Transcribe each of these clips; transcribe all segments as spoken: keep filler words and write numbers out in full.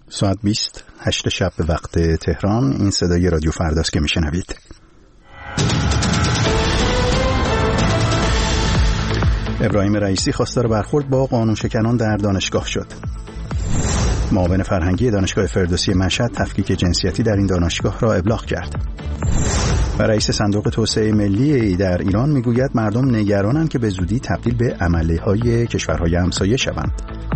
ساعت بیست هشت شب به وقت تهران. این صدای رادیو فرداست که میشنوید. ابراهیم رئیسی خواستار برخورد با قانون شکنان در دانشگاه شد. معاون فرهنگی دانشگاه فردوسی مشهد تفکیک جنسیتی در این دانشگاه را ابلاغ کرد. و رئیس صندوق توسعه ملی در ایران میگوید مردم نگرانند که به زودی تبدیل به عملیهای کشورهای همسایه شوند.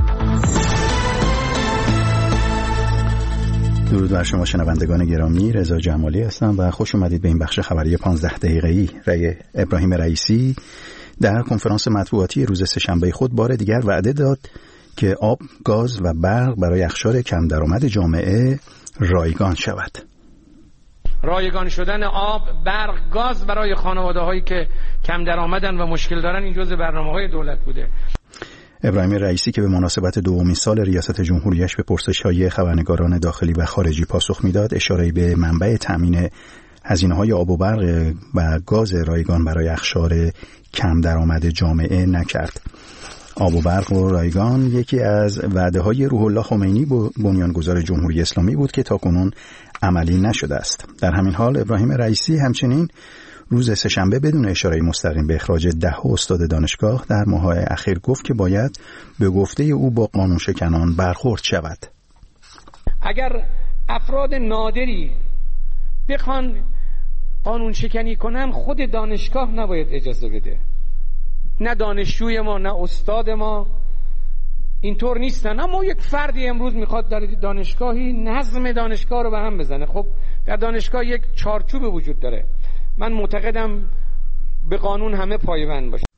درود بر شما شنوندگان گرامی، رضا جمالی هستم و خوش اومدید به این بخش خبری پانزده دقیقه‌ای. رئیس ابراهیم رئیسی در کنفرانس مطبوعاتی روز سه‌شنبه خود بار دیگر وعده داد که آب، گاز و برق برای اقشار کم درآمد جامعه رایگان شود. رایگان شدن آب، برق، گاز برای خانواده‌هایی که کم درآمدن و مشکل دارن این جزء برنامه‌های دولت بوده. ابراهیم رئیسی که به مناسبت دومین سال ریاست جمهوریش به پرسش‌های خبرنگاران داخلی و خارجی پاسخ میداد، اشاره‌ای به منبع تامین هزینه‌های آب و برق و گاز رایگان برای اقشار کم درآمد جامعه نکرد. آب و برق و رایگان یکی از وعده‌های روح الله خمینی بنیانگذار جمهوری اسلامی بود که تاکنون عملی نشده است. در همین حال ابراهیم رئیسی همچنین روز سه‌شنبه بدون اشاره مستقیم به اخراج ده استاد دانشگاه در ماه‌های اخیر گفت که باید به گفته او با قانون شکنان برخورد شود. اگر افراد نادری بخوان قانون شکنی کنن، خود دانشگاه نباید اجازه بده. نه دانشجوی ما نه استاد ما اینطور نیستن. اما یک فردی امروز میخواد در دانشگاهی نظم دانشگاه رو به هم بزنه. خب در دانشگاه یک چارچوب وجود داره. من معتقدم به قانون همه پایبند باشه.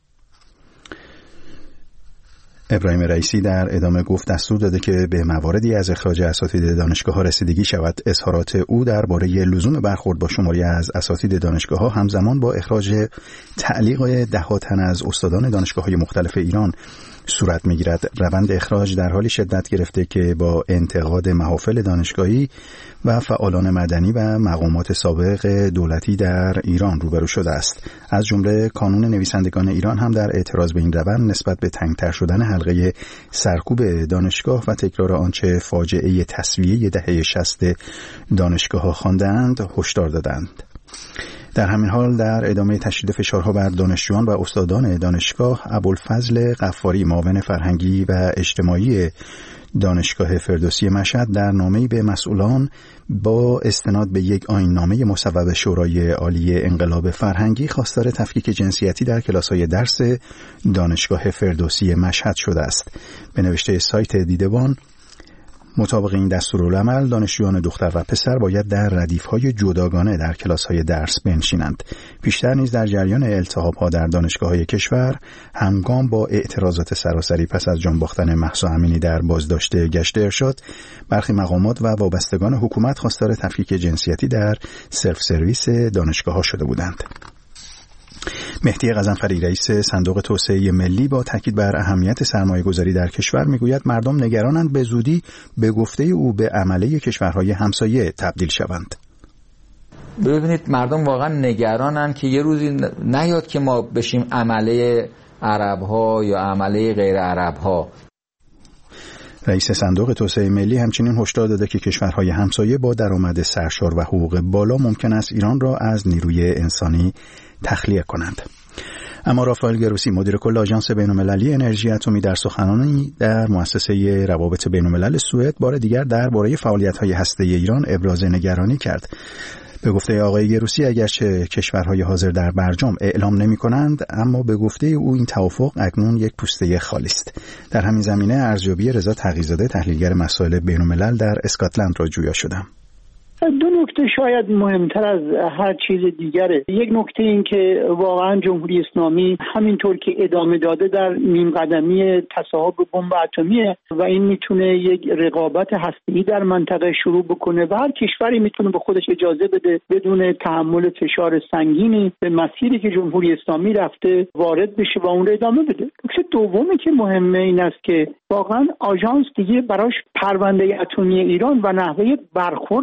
ابراهیم رئیسی در ادامه گفت دستور داده که به مواردی از اخراج اساتید دانشگاه‌ها رسیدگی شود. اظهارات او درباره لزوم برخورد با شماری از اساتید دانشگاه‌ها همزمان با اخراج تعلیق ده تن از استادان دانشگاه‌های مختلف ایران صورت می‌گیرد. روند اخراج در حالی شدت گرفته که با انتقاد محافل دانشگاهی و فعالان مدنی و مقامات سابق دولتی در ایران روبرو شده است. از جمله کانون نویسندگان ایران هم در اعتراض به این روند نسبت به تنگتر شدن حلقه سرکوب دانشگاه و تکرار آنچه فاجعه تسویه دهه شصت دانشگاه‌ها خواندند هشدار دادند. در همین حال در ادامه تشدید فشارها بر دانشجویان و استادان دانشگاه، ابوالفضل غفاری معاون فرهنگی و اجتماعی دانشگاه فردوسی مشهد در نامه‌ای به مسئولان با استناد به یک آیین‌نامه مصوب شورای عالی انقلاب فرهنگی خواستار تفکیک جنسیتی در کلاس‌های درس دانشگاه فردوسی مشهد شده است. به نوشته سایت دیدبان، مطابق این دستورالعمل دانشجویان دختر و پسر باید در ردیف‌های جداگانه در کلاس‌های درس بنشینند. پیشتر نیز در جریان التهاب‌ها در دانشگاه‌های کشور همگام با اعتراضات سراسری پس از جان باختن مهسا امینی در بازداشت گشت ارشاد، برخی مقامات و وابستگان حکومت خواستار تفکیک جنسیتی در سلف سرویس دانشگاه‌ها شده بودند. مهدی غضنفری رئیس صندوق توسعه ملی با تاکید بر اهمیت سرمایه‌گذاری در کشور میگوید مردم نگرانند به زودی به گفته او به عمله کشورهای همسایه تبدیل شوند. ببینید مردم واقعا نگرانند که یه روزی نیاد که ما بشیم عمله عرب‌ها یا عمله غیر عرب‌ها. رئیس صندوق توسعه ملی همچنین هشدار داده که کشورهای همسایه با درآمد سرشار و حقوق بالا ممکن است ایران را از نیروی انسانی تخلیه کنند. اما رافائل گروسی مدیر کل آژانس بین‌المللی انرژی اتمی در سخنرانی در مؤسسه روابط بین‌الملل سوئد بار دیگر درباره فعالیت‌های هسته‌ای ایران ابراز نگرانی کرد. به گفته آقای گروسی اگرچه کشورهای حاضر در برجام اعلام نمی‌کنند، اما به گفته او این توافق اکنون یک پوسته خالی است. در همین زمینه ارزیابی رضا تقی‌زاده تحلیلگر مسائل بین‌الملل در اسکاتلند را جویا شدم. دو نکته شاید مهمتر از هر چیز دیگره. یک نکته این که واقعا جمهوری اسلامی همینطور که ادامه داده در نیم قدمی تصاحب بمب اتمیه و این میتونه یک رقابت هسته‌ای در منطقه شروع بکنه و هر کشوری میتونه به خودش اجازه بده بدون تحمل فشار سنگینی به مسیری که جمهوری اسلامی رفته وارد بشه و اون رو ادامه بده. نکته دومی که مهمه این است که واقعا آژانس دیگه براش پرونده اتمی ایران و نحوه برخورد با این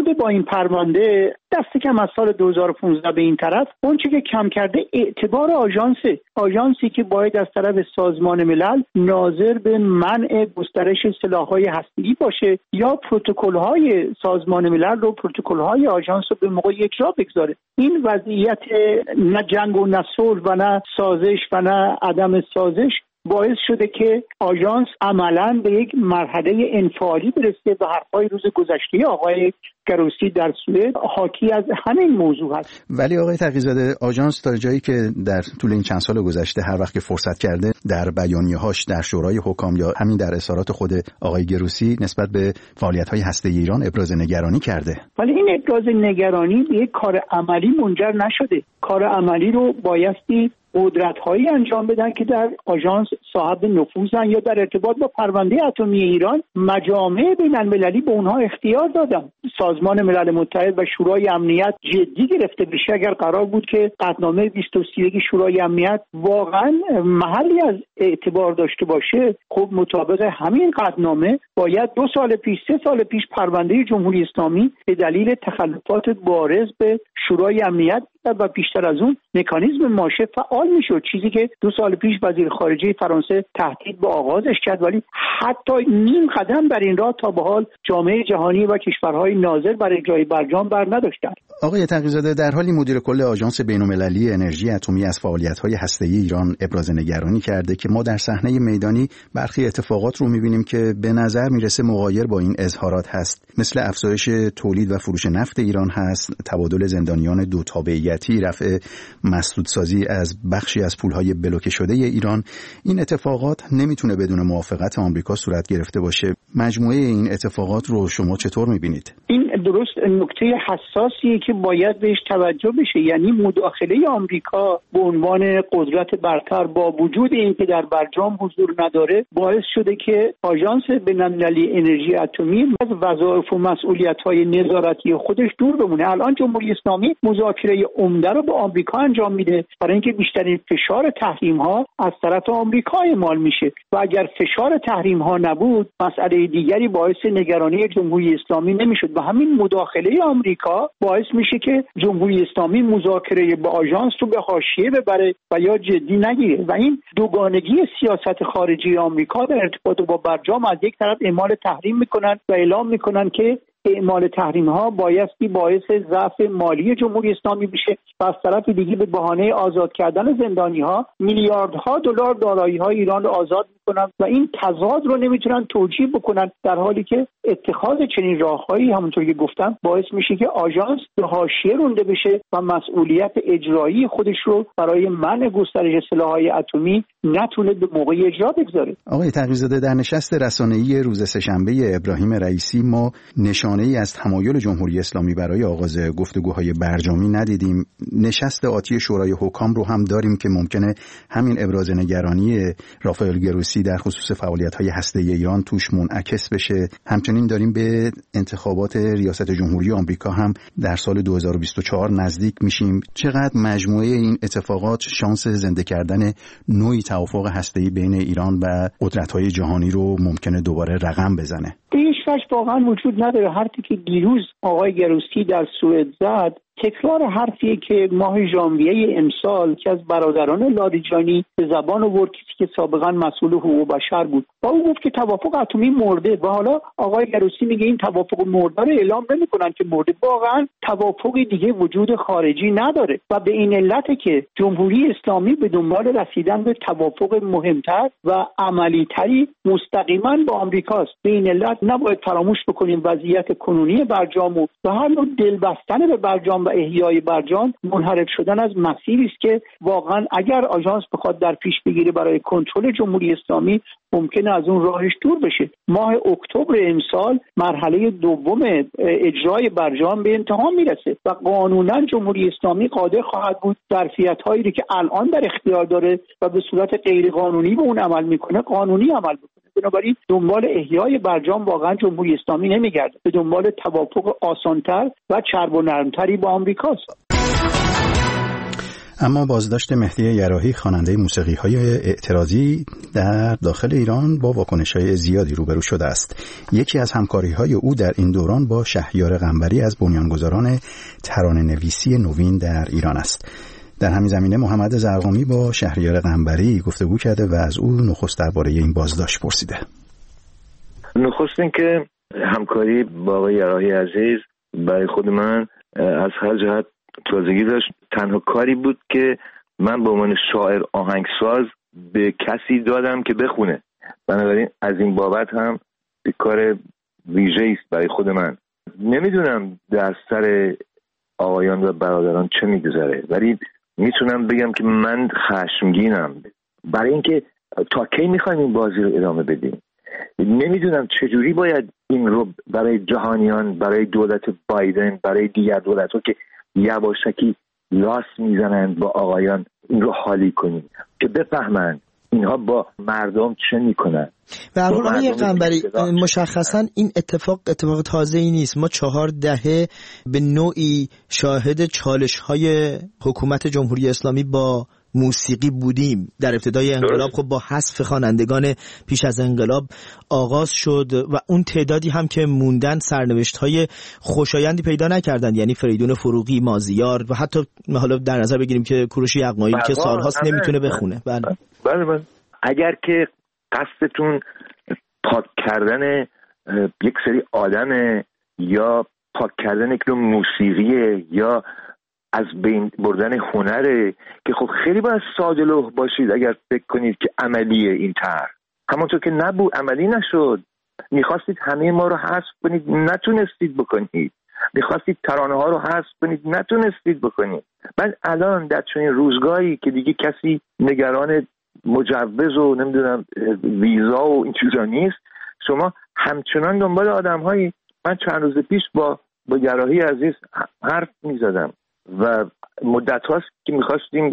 پرونده دست کم از سال دو هزار و پانزده به این طرف اون چیزی که کم کرده اعتبار آژانس آژانسی که باید از طرف سازمان ملل ناظر به منع گسترش سلاح‌های هسته‌ای باشه یا پروتکل‌های سازمان ملل رو پروتکل‌های آژانس رو به موقع اجرا بگذاره. این وضعیت نه جنگ و نه صلح و نه سازش و نه عدم سازش باعث شده که آژانس عملاً به یک مرحله انفعالی برسه و حرفای روز گذشته آقای گروسی در سوئد حاکی از همین موضوع هست. ولی آقای تقی‌زاده، آژانس تا جایی که در طول این چند سال گذشته هر وقت که فرصت کرده در بیانیه‌هاش در شورای حکام یا همین در اظهارات خود آقای گروسی نسبت به فعالیت‌های هسته‌ای ایران ابراز نگرانی کرده. ولی این ابراز نگرانی به یک کار عملی منجر نشده. کار عملی رو بایستی قدرت‌هایی انجام بدن که در آژانس صاحب نفوذن یا در ارتباط با پرونده اتمی ایران مجامع بین‌المللی به اونها اختیار دادن. سازمان ملل متحد و شورای امنیت جدی گرفته بشه اگر قرار بود که قطعنامه بیست و سه شورای امنیت واقعا محلی از اعتبار داشته باشه، خب مطابق همین قطعنامه باید دو سال پیش سه سال پیش پرونده جمهوری اسلامی به دلیل تخلفات بارز به شورای امنیت و بیشتر از اون مکانیزم ماشه فعال میشد، چیزی که دو سال پیش وزیر خارجه فرانسه تهدید به آغازش کرد، ولی حتی نیم قدم بر این راه تا به حال جامعه جهانی و کشورهای ناظر برای اجرای برجام بر نداشتند. آقای تقی‌زاده، در حالی مدیر کل آژانس بین‌المللی انرژی اتمی از فعالیت‌های هسته‌ای ایران ابراز نگرانی کرده که ما در صحنه میدانی برخی اتفاقات رو می‌بینیم که به نظر میرسه مغایر با این اظهارات هست، مثل افزایش تولید و فروش نفت ایران هست، تبادل زندانیان دو تابعیتی، رفع مسدودسازی از بخشی از پول‌های بلوکه شده ایران. این اتفاقات نمیتونه بدون موافقت آمریکا صورت گرفته باشه. مجموعه این اتفاقات رو شما چطور می‌بینید؟ این درست نکته حساسیه که باید بهش توجه بشه، یعنی مداخله آمریکا به عنوان قدرت برتر با وجود اینکه در برجام حضور نداره باعث شده که آژانس بین‌المللی انرژی اتمی از وظایف و مسئولیت‌های نظارتی خودش دور بمونه. الان جمهوری اسلامی مذاکره عمده رو با آمریکا انجام میده برای اینکه بیشترین فشار تحریم‌ها از طرف آمریکا اعمال میشه و اگر فشار تحریم‌ها نبود مسئله دیگری باعث نگرانی جمهوری اسلامی نمیشد و همین مداخله آمریکا باعث میشه که جمهوری اسلامی مذاکره با آژانس رو به حاشیه ببره و یا جدی نگیره و این دوگانگی سیاست خارجی آمریکا در ارتباط با برجام از یک طرف اعمال تحریم میکنن و اعلام میکنن که اعمال تحریم ها بایستی باعث ضعف مالی جمهوری اسلامی بشه و از طرف دیگه به بهانه آزاد کردن زندانی ها میلیاردها دلار دارایی های ایران رو آزاد میکنن و این تضاد رو نمیتونن توجیه بکنن، در حالی که اتخاذ چنین راههایی همونطور که گفتم باعث میشه که آژانس به حاشیه رانده بشه و مسئولیت اجرایی خودش رو برای منع گسترش سلاح‌های اتمی نتونه به موقع اجرا بگذاره. آقای تقی‌زاده، در نشست رسانه‌ای روز سه‌شنبه ابراهیم رئیسی ما نشانه‌ای از تمایل جمهوری اسلامی برای آغاز گفتگوهای برجامی ندیدیم. نشست آتی شورای حکام رو هم داریم که ممکنه همین ابراز نگرانی رافائل گروسی در خصوص فعالیت‌های هسته‌ای ایران توش منعکس بشه. همچنین داریم به انتخابات ریاست جمهوری آمریکا هم در سال دو هزار و بیست و چهار نزدیک میشیم. چقدر مجموعه این اتفاقات شانس زنده کردن نوعی توافق هسته‌ای بین ایران و قدرت‌های جهانی رو ممکنه دوباره رقم بزنه؟ هیچ وجه واقعا وجود نداره. حرفی که دیروز آقای گروسی در سوئد زد تکرار حرفیه که ماه ژانویه امسال که از برادران لاریجانی به زبان آورد کسی که سابقا مسئول حقوق بشر بود و او گفت که توافق اتمی مرده و حالا آقای گروسی میگه این توافق مرده رو اعلام نمی‌کنن که مرده. واقعا توافق دیگه وجود خارجی نداره و به این علته که جمهوری اسلامی به دنبال رسیدن به توافق مهمتر و عملی‌تری مستقیما با آمریکاست. به این علت نباید فراموش بکنیم وضعیت کنونی برجام و هر نوع دلبستن به برجام و احیای برجام منحرف شدن از مسیری است که واقعا اگر آژانس بخواد در پیش بگیره برای کنترل جمهوری اسلامی ممکنه از اون راهش دور بشه. ماه اکتبر امسال مرحله دوم اجرای برجام به انتها میرسه و قانونا جمهوری اسلامی قادر خواهد بود ظرفیت‌هایی که الان در اختیار داره و به صورت غیر قانونی به اون عمل میکنه قانونی عمل بکنه. بنابراین دنبال احیای برجام واقعا جمهوری اسلامی نمیگرده، به دنبال توافق آسانتر و چرب و نرمتری با آمریکاست. اما بازداشت مهدی یراحی خواننده موسیقی‌های اعتراضی در داخل ایران با واکنش‌های زیادی روبرو شده است. یکی از همکاری‌های او در این دوران با شهریار قنبری از بنیانگذاران ترانه‌نویسی نوین در ایران است. در همین زمینه محمد زرقامی با شهریار قنبری گفتگو کرده و از او نخست درباره این بازداشت پرسیده. نخست این که همکاری با آقای یراحی عزیز برای خود من از هر جهت تازگی داشت. تنها کاری بود که من به عنوان شاعر آهنگساز به کسی دادم که بخونه، بنابراین از این بابت هم به کار ویژه‌ای است برای خود من. نمیدونم در سر آقایان و برادران چه میگذره، ولی میتونم بگم که من خشمگینم برای اینکه تا کی میخوایم این بازی رو ادامه بدیم. نمیدونم چجوری باید این رو برای جهانیان، برای دولت بایدن، برای دیگر دولت‌ها که یواشکی لاس میزنن با آقایان این رو حالی کنیم که بفهمن اینها با مردم چه میکنن. به هر حال آقای قنبری مشخصا این اتفاق اتفاق تازه‌ای نیست. ما چهار دهه به نوعی شاهد چالش‌های حکومت جمهوری اسلامی با موسیقی بودیم. در ابتدای انقلاب خب با حذف خوانندگان پیش از انقلاب آغاز شد و اون تعدادی هم که موندن سرنوشت‌های خوشایندی پیدا نکردند، یعنی فریدون فروغی، مازیار و حتی حالا در نظر بگیریم که کوروش یغمایی که سال‌هاست نمیتونه بخونه. بله بله بله. اگر که قصدتون پاک کردن یک سری آدم یا پاک کردن یک موسیقیه یا از بین بردن هنره که خب خیلی باید ساده لوح باشید اگر فکر کنید که عملیه این طرح. همونطور که نبود، عملی نشد. میخواستید همه ما رو حذف کنید، نتونستید بکنید. میخواستید ترانه ها رو حذف کنید، نتونستید بکنید. بعد الان در چنین روزگاری که دیگه کسی نگران مجوز و نمیدونم ویزا و این چیزا نیست، شما همچنان دنبال آدم هایی. من چند روز پیش با با یراحی عزیز حرف میزدم و مدت هاست که میخواستیم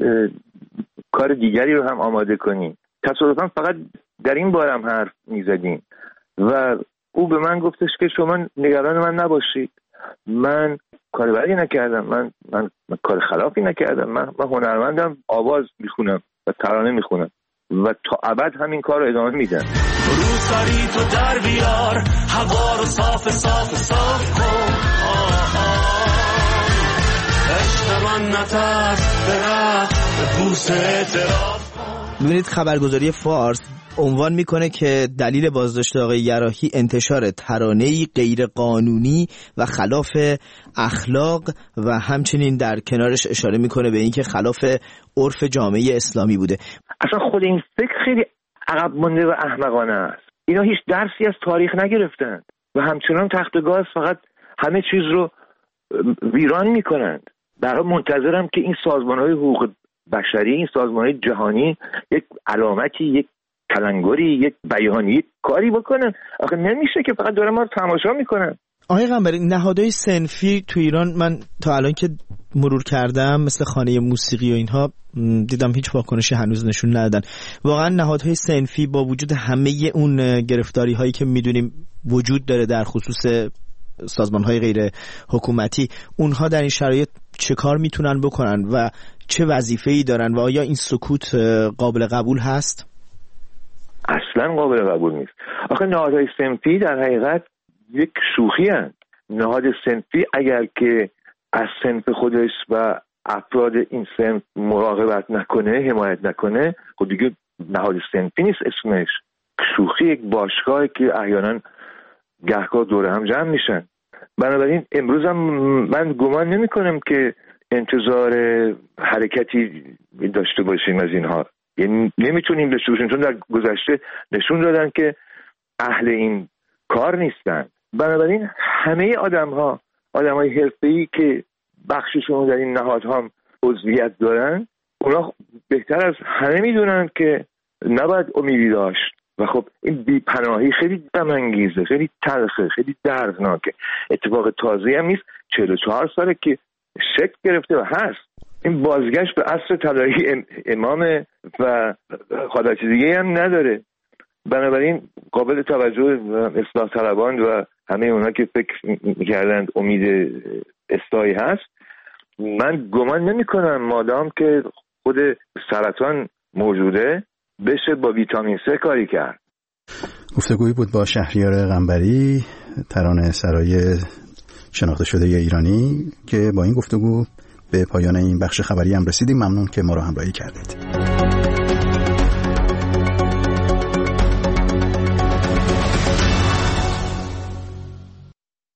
کار دیگری رو هم آماده کنیم. تصادفاً فقط در این بار هم حرف میزدیم و او به من گفتش که شما نگران من نباشید، من کار بدی نکردم، من, من من کار خلافی نکردم، من من هنرمندم، آواز میخونم و ترانه میخونم و تا ابد همین کار رو ادامه میدم. روسری تو در بیار، هوا رو صاف صاف صاف کن، عشق من نترس برخ به بوس اعتراف. ببینید خبرگزاری فارس عنوان میکنه که دلیل بازداشت آقای یراحی انتشار ترانه‌ای غیر قانونی و خلاف اخلاق و همچنین در کنارش اشاره میکنه به اینکه خلاف عرف جامعه اسلامی بوده. اصلا خود این فکر خیلی عقب مونده و احمقانه است. اینا هیچ درسی از تاریخ نگرفتند و همچنان تخت گاز فقط همه چیز رو ویران میکنند. برای منتظرم که این سازمان‌های حقوق بشری، این سازمان‌های جهانی یک علامتی، یک تلنگری، یک بیانیه کاری بکنن. آخه نمیشه که فقط دارن ما رو تماشا میکنن. آقای قنبری، نهادهای صنفی تو ایران من تا الان که مرور کردم مثل خانه موسیقی و اینها دیدم هیچ واکنشی هنوز نشون ندادن. واقعا نهادهای صنفی با وجود همه اون گرفتاری هایی که میدونیم وجود داره در خصوص سازمان‌های غیر حکومتی، اونها در این شرایط چه کار میتونن بکنن و چه وظیفه‌ای دارن و آیا این سکوت قابل قبول هست؟ اصلا قابل قبول نیست. آخه نهادهای صنفی در حقیقت یک شوخی هست. نهاد صنفی اگر که از صنف خودش و افراد این صنف مراقبت نکنه، حمایت نکنه، خود دیگه نهاد صنفی نیست اسمش. شوخی یک باشگاهی که احیانا گهگاه دور هم جمع میشن. بنابراین امروز هم من گمان نمی کنم که انتظار حرکتی داشته باشیم از اینها. یعنی نمیتونیم داشته باشیم چون در گذشته نشون دادن که اهل این کار نیستن. بنابراین همه آدم ها آدم های حرفه‌ای که بخششون در این نهادها هم عضویت دارن، اونا بهتر از همه میدونن که نباید امیدی داشت و خب این بی‌پناهی خیلی غم انگیزه، خیلی تلخه، خیلی دردناکه. اتفاق تازه‌ای هم نیست. چهل و چهار ساله که شکل گرفته و هست. این بازگشت به عصر طلایی امام و حالت دیگه هم نداره. بنابراین قابل توجه اصلاح طلبان و همه اونا که فکر می‌کردند امید اصلاحی هست، من گمان نمی کنم مادام که خود سرطان موجوده بشه با ویتامین سه کاری کرد. گفتگویی بود با شهریار قنبری، ترانه سرای شناخته شده ایرانی، که با این گفتگو به پایان این بخش خبری هم رسیدیم. ممنون که ما را همراهی کردید.